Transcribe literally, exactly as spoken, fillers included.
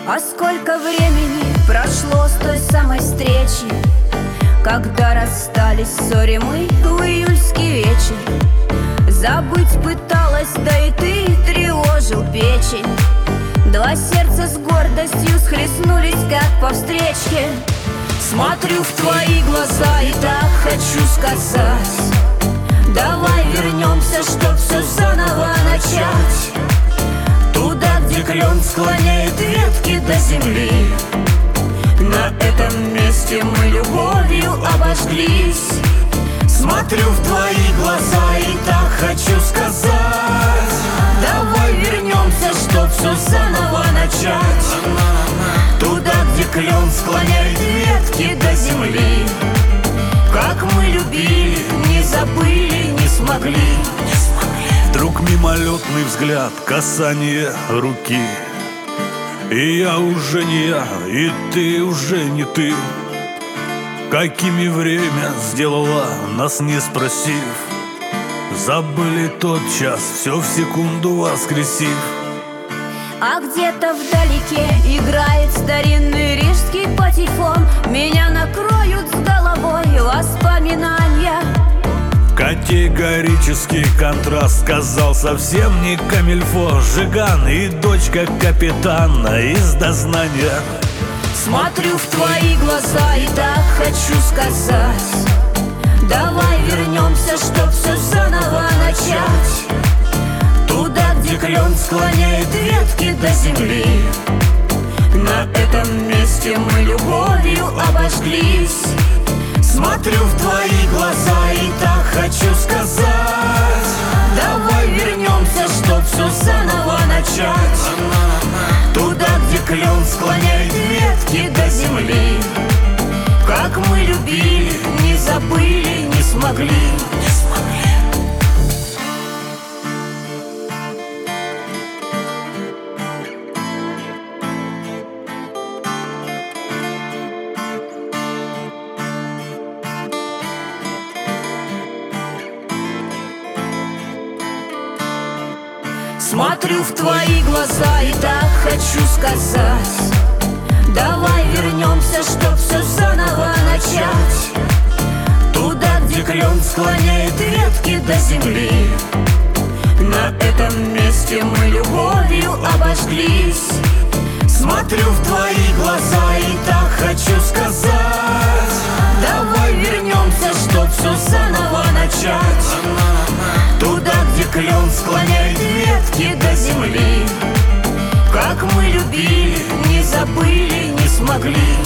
А сколько времени прошло с той самой встречи, когда расстались в ссоре мы в июльский вечер. Забыть пыталась, да и ты тревожил печень. Два сердца с гордостью схлестнулись, как по встречке. Смотрю в твои глаза и так хочу сказать: давай вернемся, чтоб все заново начать. Туда, где клен склоняет ветки до земли. На этом месте мы любовью обожглись. Смотрю в твои глаза и так хочу сказать: давай вернемся, чтоб все заново начать. Туда, где клен склоняет ветки до земли. Как мы любили, не забыли, не смогли. Вдруг мимолетный взгляд, касание руки, и я уже не я, и ты уже не ты. Какими время сделала, нас не спросив. Забыли тот час, все в секунду воскресив. А где-то вдалеке играет старинный рижский патефон. Меня накроют с головой воспоминания. Категорический контраст сказал совсем не камильфо. Жиган и дочка капитана из дознания. Смотрю в твои глаза и так хочу сказать: давай вернемся, чтоб все заново начать. Туда, где клен склоняет ветки до земли. На этом месте мы любовью обожглись. Смотрю в твои глаза и так хочу сказать: давай вернемся, чтоб все заново начать. Туда, где клен склоняет ветки до земли. Как мы любили, не забыли, не смогли. Смотрю в твои глаза и так хочу сказать: давай вернемся, чтоб все заново начать. Туда, где клен склоняет ветки до земли. На этом месте мы любовью обожглись. Смотрю в твои глаза и так хочу сказать: давай вернемся, чтоб все заново начать. Туда, где клен склоняет ветки до земли. Как мы любили, не забыли, не смогли.